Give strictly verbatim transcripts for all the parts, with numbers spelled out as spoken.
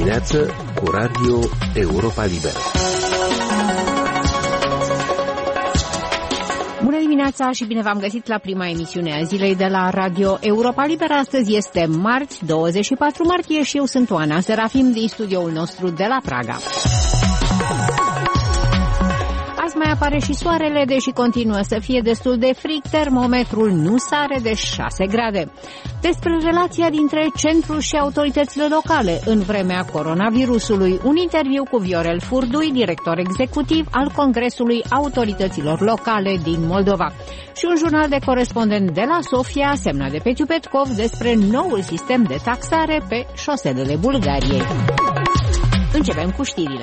dimineață cu Radio Europa Liberă. Bună dimineața și bine v-am găsit la prima emisiune a zilei de la Radio Europa Liberă. Astăzi este marți, douăzeci și patru martie și eu sunt Oana Serafim din studioul nostru de la Praga. Azi mai apare și soarele, deși continuă să fie destul de frig, termometrul nu sare de șase grade. Despre relația dintre centru și autoritățile locale în vremea coronavirusului, un interviu cu Viorel Furdui, director executiv al Congresului Autorităților Locale din Moldova, și un jurnal de corespondent de la Sofia, semnat de Petiu Petkov, despre noul sistem de taxare pe șoselele Bulgariei. Începem cu știrile.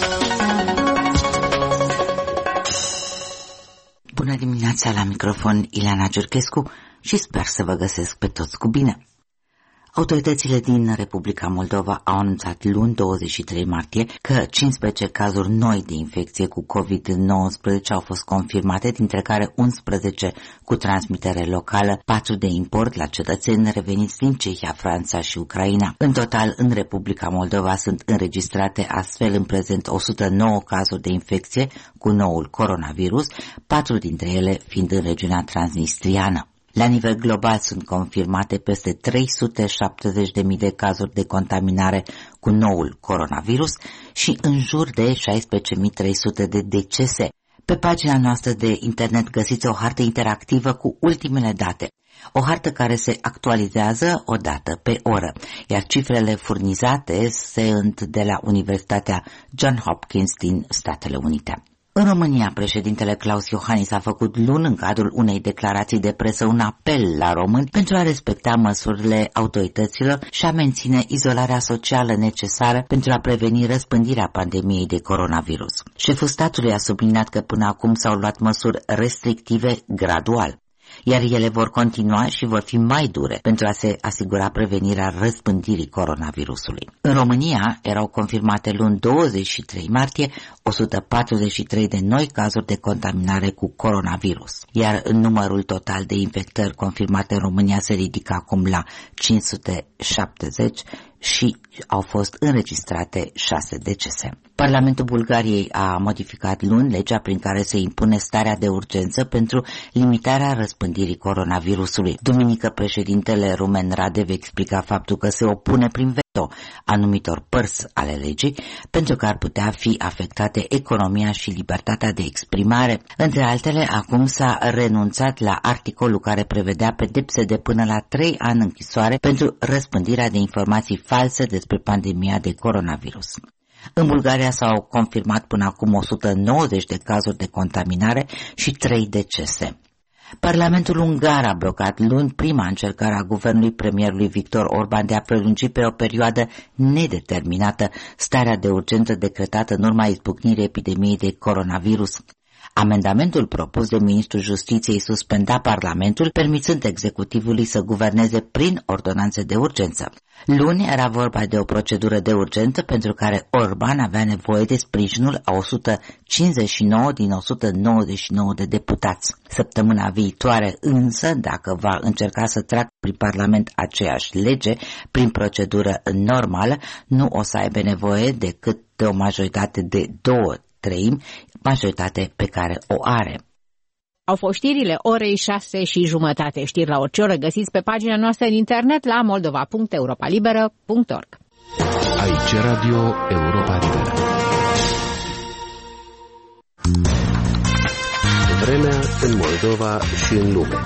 Bună dimineața, la microfon Ileana Giurchescu și sper să vă găsesc pe toți cu bine. Autoritățile din Republica Moldova au anunțat luni, douăzeci și trei martie, că cincisprezece cazuri noi de infecție cu covid nouăsprezece au fost confirmate, dintre care unsprezece cu transmitere locală, patru de import la cetățeni reveniți din Cehia, Franța și Ucraina. În total, în Republica Moldova sunt înregistrate astfel în prezent o sută nouă cazuri de infecție cu noul coronavirus, patru dintre ele fiind în regiunea transnistriană. La nivel global sunt confirmate peste trei sute șaptezeci de mii de cazuri de contaminare cu noul coronavirus și în jur de șaisprezece mii trei sute de decese. Pe pagina noastră de internet găsiți o hartă interactivă cu ultimele date, o hartă care se actualizează o dată pe oră, iar cifrele furnizate sunt de la Universitatea Johns Hopkins din Statele Unite. În România, președintele Claus Iohannis a făcut luni, în cadrul unei declarații de presă, un apel la români pentru a respecta măsurile autorităților și a menține izolarea socială necesară pentru a preveni răspândirea pandemiei de coronavirus. Șeful statului a subliniat că până acum s-au luat măsuri restrictive gradual, iar ele vor continua și vor fi mai dure pentru a se asigura prevenirea răspândirii coronavirusului. În România erau confirmate luni, douăzeci și trei martie, o sută patruzeci și trei de noi cazuri de contaminare cu coronavirus, iar numărul total de infectări confirmate în România se ridică acum la cinci sute șaptezeci și au fost înregistrate șase decese. Parlamentul Bulgariei a modificat luni legea prin care se impune starea de urgență pentru limitarea răspândirii coronavirusului. Duminică, președintele rumen Radev explica faptul că se opune prin veto anumitor părți ale legii pentru că ar putea fi afectate economia și libertatea de exprimare. Între altele, acum s-a renunțat la articolul care prevedea pedepse de până la trei ani închisoare pentru răspândirea de informații false despre pandemia de coronavirus. În Bulgaria s-au confirmat până acum o sută nouăzeci de cazuri de contaminare și trei decese. Parlamentul ungar a blocat luni prima încercare a guvernului premierului Victor Orban de a prelungi pe o perioadă nedeterminată starea de urgență decretată în urma izbucnirii epidemiei de coronavirus. Amendamentul propus de ministrul Justiției suspenda Parlamentul, permițând executivului să guverneze prin ordonanțe de urgență. Luni era vorba de o procedură de urgență pentru care Orban avea nevoie de sprijinul a o sută cincizeci și nouă din o sută nouăzeci și nouă de deputați. Săptămâna viitoare însă, dacă va încerca să treacă prin Parlament aceeași lege, prin procedură normală, nu o să aibă nevoie decât de o majoritate de două treimi, majoritate pe care o are. Au fost știrile orei șase și jumătate. Știri la orice oră găsiți pe pagina noastră de internet la moldova punct europa liberă punct org. Aici Radio Europa Liberă. Vremea în Moldova și în lume.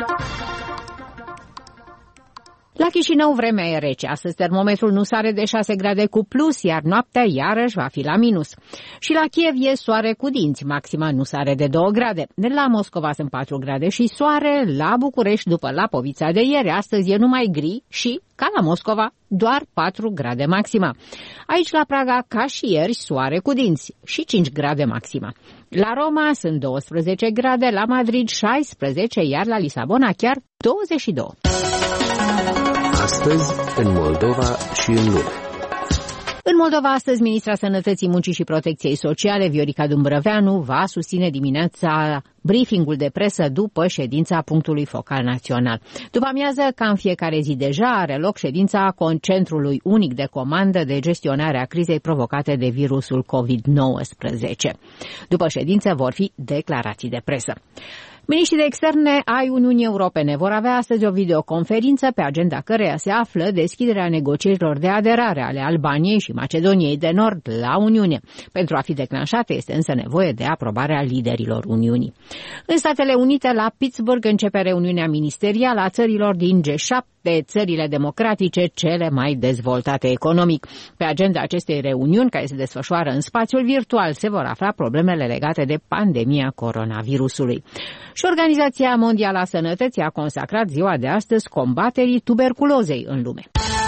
La Chișinău vremea e rece. Astăzi termometrul nu sare de șase grade cu plus, iar noaptea iarăși va fi la minus. Și la Kiev e soare cu dinți, maxima nu sare de două grade. De la Moscova sunt patru grade și soare, la București după Lapovița de ieri, astăzi e numai gri și, ca la Moscova, doar patru grade maxima. Aici la Praga, ca și ieri, soare cu dinți și cinci grade maxima. La Roma sunt douăsprezece grade, la Madrid șaisprezece, iar la Lisabona chiar douăzeci și doi. Astăzi, în Moldova și în lume. În Moldova, astăzi, ministra Sănătății, Muncii și Protecției Sociale, Viorica Dumbrăveanu, va susține dimineața briefingul de presă după ședința punctului focal național. După amiază, ca în fiecare zi deja, are loc ședința Concentrului Unic de Comandă de Gestionare a Crizei provocate de virusul covid nouăsprezece. După ședință vor fi declarații de presă. Miniștrii de externe ai Uniunii Europene vor avea astăzi o videoconferință pe agenda căreia se află deschiderea negocierilor de aderare ale Albaniei și Macedoniei de Nord la Uniune. Pentru a fi declanșate este însă nevoie de aprobarea liderilor Uniunii. În Statele Unite, la Pittsburgh, începe reuniunea ministerială a țărilor din G șapte, țările democratice cele mai dezvoltate economic. Pe agenda acestei reuniuni, care se desfășoară în spațiul virtual, se vor afla problemele legate de pandemia coronavirusului. Și Organizația Mondială a Sănătății a consacrat ziua de astăzi combaterii tuberculozei în lume.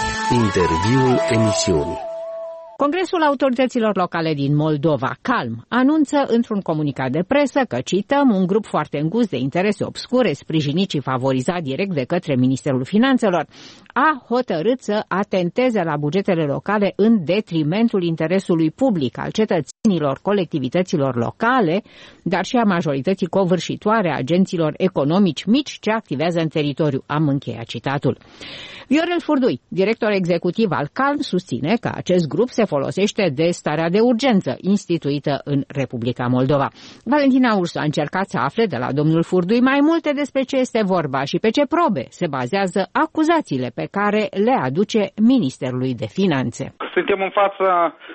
Interviul emisiunii. Congresul Autorităților Locale din Moldova, CALM, anunță într-un comunicat de presă că, cităm, un grup foarte îngust de interese obscure, sprijinit și favorizat direct de către Ministerul Finanțelor, a hotărât să atenteze la bugetele locale în detrimentul interesului public al cetățenilor, colectivităților locale, dar și a majorității covârșitoare a agenților economici mici ce activează în teritoriu. Am încheiat citatul. Viorel Furdui, director executiv al CALM, susține că acest grup se folosește de starea de urgență instituită în Republica Moldova. Valentina Ursu a încercat să afle de la domnul Furdui mai multe despre ce este vorba și pe ce probe se bazează acuzațiile pe care le aduce Ministerului de Finanțe. Suntem în fața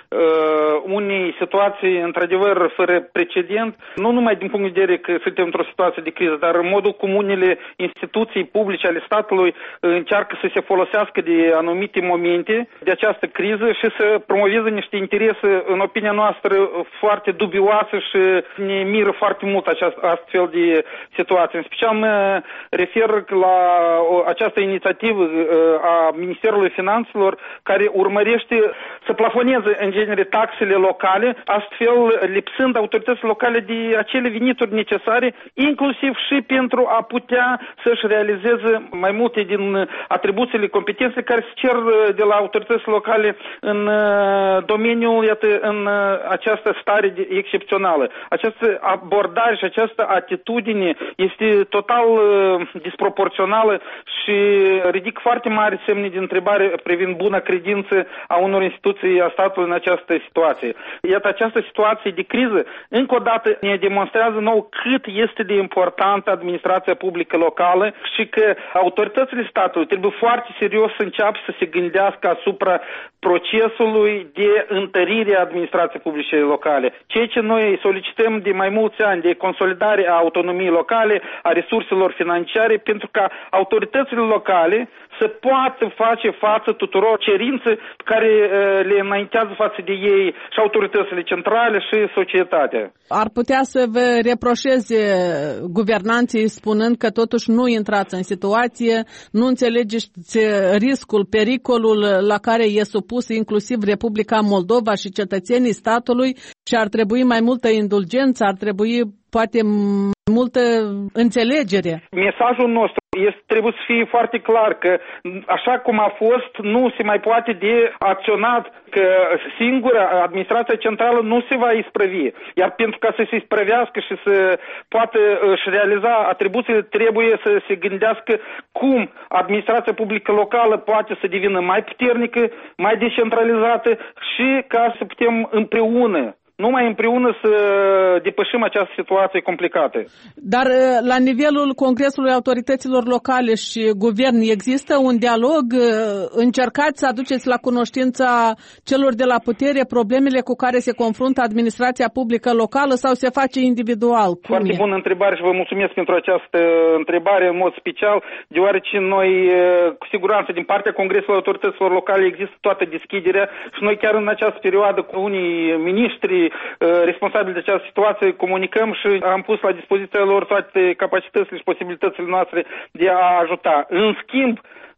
uh, unei situații într-adevăr fără precedent, nu numai din punct de vedere că suntem într-o situație de criză, dar în modul cum unele instituții publice ale statului încearcă să se folosească de anumite momente de această criză și să promoveze niște interese, în opinia noastră, foarte dubioase și ne miră foarte mult această astfel de situație. În special mă refer la această inițiativă a Ministerului Finanțelor care urmărește să plafoneze în genere taxele locale, astfel lipsând autoritățile locale de acele venituri necesare, inclusiv și pentru a putea să-și realizeze mai multe din atribuțiile, competențe care se cer de la autoritățile locale în domeniul, iată, în această stare excepțională. Această abordare și această atitudine este total disproporțională și ridic foarte mari semne de întrebare privind bună credință a unor instituții a statului în această situație. Iată, această situație de criză, încă o dată, ne demonstrează nou cât este de importantă administrația publică locală și că autoritățile statului trebuie foarte serios să înceapă să se gândească asupra procesului de întărire a administrației publice locale. Ceea ce noi solicităm de mai mulți ani, de consolidare a autonomiei locale, a resurselor financiare, pentru ca autoritățile locale să poată face față tuturor cerințe care le înaintează față de ei și autoritățile centrale și societatea. Ar putea să vă reproșeze guvernanții spunând că totuși nu intrați în situație, nu înțelegeți riscul, pericolul la care e supus inclusiv Republica Moldova și cetățenii statului și ar trebui mai multă indulgență, ar trebui poate multă înțelegere. Mesajul nostru este, trebuie să fie foarte clar că așa cum a fost, nu se mai poate de acționat, că singura administrația centrală nu se va isprăvi. Iar pentru ca să se isprăvească și să poată își realiza atribuțiile, trebuie să se gândească cum administrația publică locală poate să devină mai puternică, mai descentralizată și ca să putem împreună numai împreună să depășim această situație complicată. Dar la nivelul Congresului Autorităților Locale și Guvern există un dialog? Încercați să aduceți la cunoștința celor de la putere problemele cu care se confruntă administrația publică locală sau se face individual? Cum Foarte e? bună întrebare și vă mulțumesc pentru această întrebare în mod special, deoarece noi, cu siguranță, din partea Congresului Autorităților Locale există toată deschiderea și noi chiar în această perioadă cu unii miniștri responsabili de această situație comunicăm și am pus la dispoziția lor toate capacitățile și posibilitățile noastre de a ajuta. În schimb,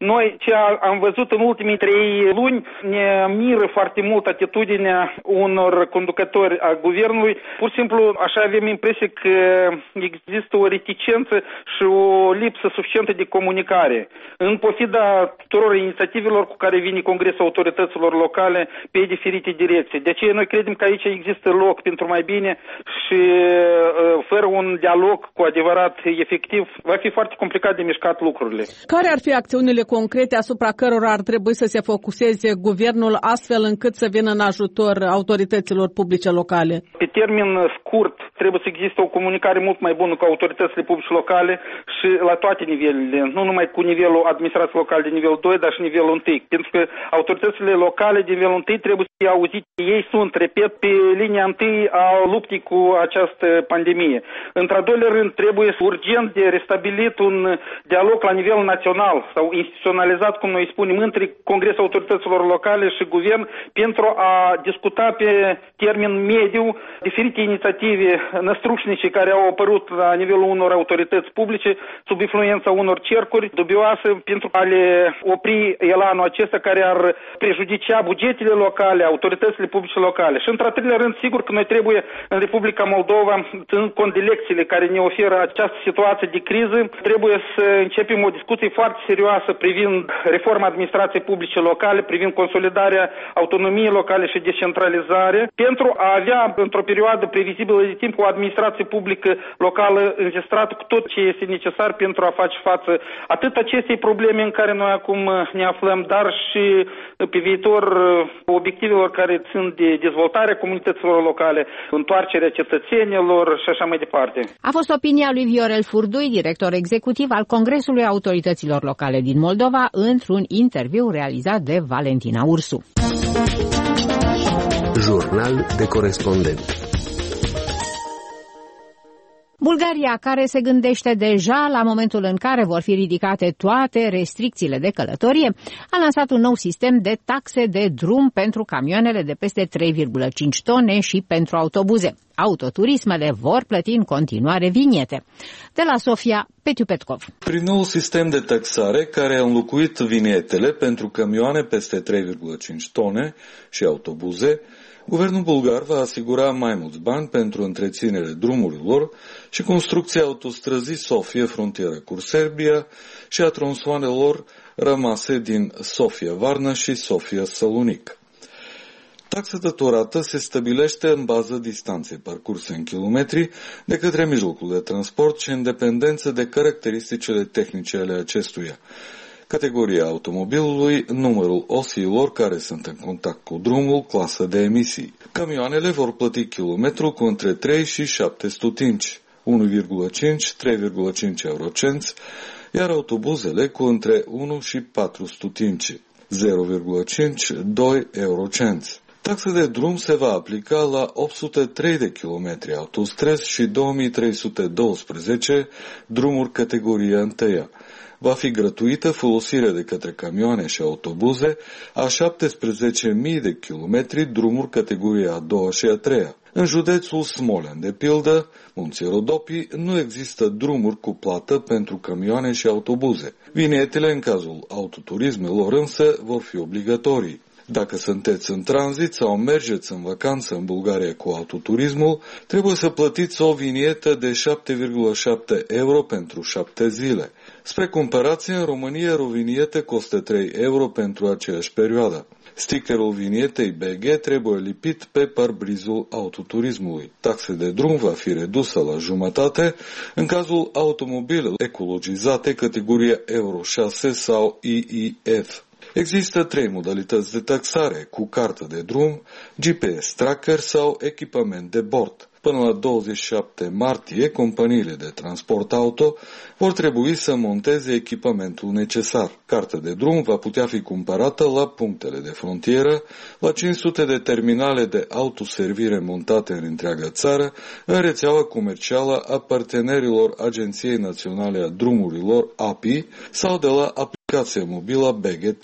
Noi ce am văzut în ultimii trei luni ne miră foarte mult atitudinea unor conducători a guvernului. Pur și simplu așa avem impresia că există o reticență și o lipsă suficientă de comunicare. În pofida tuturor inițiativelor cu care vine Congresul Autorităților Locale pe diferite direcții. De aceea noi credem că aici există loc pentru mai bine și fără un dialog cu adevărat efectiv va fi foarte complicat de mișcat lucrurile. Care ar fi acțiunile concrete asupra cărora ar trebui să se focuseze guvernul astfel încât să vină în ajutor autorităților publice locale? Pe termen scurt trebuie să existe o comunicare mult mai bună cu autoritățile publice locale și la toate nivelurile, nu numai cu nivelul administrației locale de nivelul doi, dar și nivelul unu, pentru că autoritățile locale de nivelul unu trebuie să fie auzite. Ei sunt, repet, pe linia întâi a luptei cu această pandemie. Într-al doilea rând, trebuie urgent de restabilit un dialog la nivel național sau instituționalizat, cum noi spunem, între Congresul Autorităților Locale și Guvern pentru a discuta pe termen mediu diferite inițiative năstrușnice care au apărut la nivelul unor autorități publice sub influența unor cercuri dubioase pentru a le opri elanul acesta care ar prejudicia bugetele locale, autoritățile publice locale. Și într-al treilea rând, sigur că noi trebuie în Republica Moldova, ținând cont de lecțiile care ne oferă această situație de criză, trebuie să începem o discuție foarte serioasă privind reforma administrației publice locale, privind consolidarea autonomiei locale și decentralizare, pentru a avea într-o perioadă previzibilă de timp o administrație publică locală înzestrată cu tot ce este necesar pentru a face față atât acestei probleme în care noi acum ne aflăm, dar și pe viitor obiectivelor care țin de dezvoltarea comunităților locale, întoarcerea cetățenilor și așa mai departe. A fost opinia lui Viorel Furdui, director executiv al Congresului Autorităților Locale din Moldova, într-un interviu realizat de Valentina Ursu. Jurnal de corespondent. Bulgaria, care se gândește deja la momentul în care vor fi ridicate toate restricțiile de călătorie, a lansat un nou sistem de taxe de drum pentru camioanele de peste trei virgulă cinci tone și pentru autobuze. Autoturismele vor plăti în continuare viniete. De la Sofia, Petiu Petkov. Prin nou sistem de taxare care a înlocuit vinietele pentru camioane peste trei virgulă cinci tone și autobuze, guvernul bulgar va asigura mai mulți bani pentru întreținerea drumurilor și construcția autostrăzii Sofia, frontieră cu Serbia, și a tronsoanelor rămase din Sofia Varna și Sofia Salonic. Taxa datorată se stabilește în bază distanței parcurse în kilometri de către mijlocul de transport și în dependență de caracteristicile tehnice ale acestuia. Categoria automobilului, numărul osiilor care sunt în contact cu drumul, clasă de emisii. Camioanele vor plăti kilometru cu între trei și șapte stutinci, unu virgulă cinci - trei virgulă cinci eurocenți, iar autobuzele cu între unu și patru stutinci, zero virgulă cinci - doi eurocenți. Taxa de drum se va aplica la opt sute trei de kilometri autostrăzi și două mii trei sute doisprezece drumuri categoria întâia. Va fi gratuită folosirea de către camioane și autobuze a șaptesprezece mii de kilometri drumuri categoria a doua și a treia. În județul Smolen, de pildă, Munții Rodopii, nu există drumuri cu plată pentru camioane și autobuze. Vinietele în cazul autoturismelor însă vor fi obligatorii. Dacă sunteți în tranzit sau mergeți în vacanță în Bulgaria cu autoturismul, trebuie să plătiți o vinietă de șapte virgulă șapte euro pentru șapte zile. Spre comparație, în România o vinietă costă trei euro pentru aceeași perioadă. Stickerul vinietei B G trebuie lipit pe parbrizul autoturismului. Taxa de drum va fi redusă la jumătate în cazul automobilelor ecologizate categoria Euro șase sau I I F. Există trei modalități de taxare: cu cartă de drum, G P S tracker sau echipament de bord. Până la douăzeci și șapte martie, companiile de transport auto vor trebui să monteze echipamentul necesar. Cartea de drum va putea fi cumpărată la punctele de frontieră, la cinci sute de terminale de autoservire montate în întreaga țară, în rețeaua comercială a partenerilor Agenției Naționale a Drumurilor A P I sau de la aplicația mobilă B G Toll.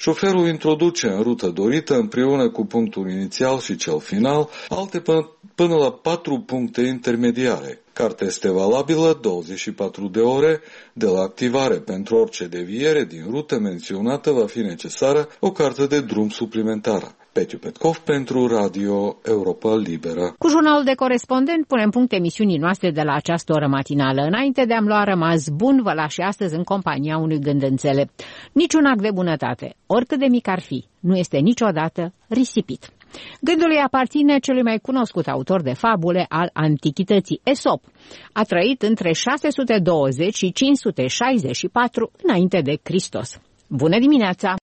Șoferul introduce în rută dorită, împreună cu punctul inițial și cel final, alte până, până la patru puncte intermediare. Cartea este valabilă douăzeci și patru de ore de la activare. Pentru orice deviere din rută menționată va fi necesară o carte de drum suplimentară. Petiu Petkov pentru Radio Europa Liberă. Cu jurnalul de corespondent punem punct emisiunii noastre de la această oră matinală. Înainte de a-mi lua rămas bun, vă las și astăzi în compania unui gând înțelept. Niciun act de bunătate, oricât de mic ar fi, nu este niciodată risipit. Gândul îi aparține celui mai cunoscut autor de fabule al antichității, Esop. A trăit între șase sute douăzeci și cinci sute șaizeci și patru înainte de Hristos. Bună dimineața!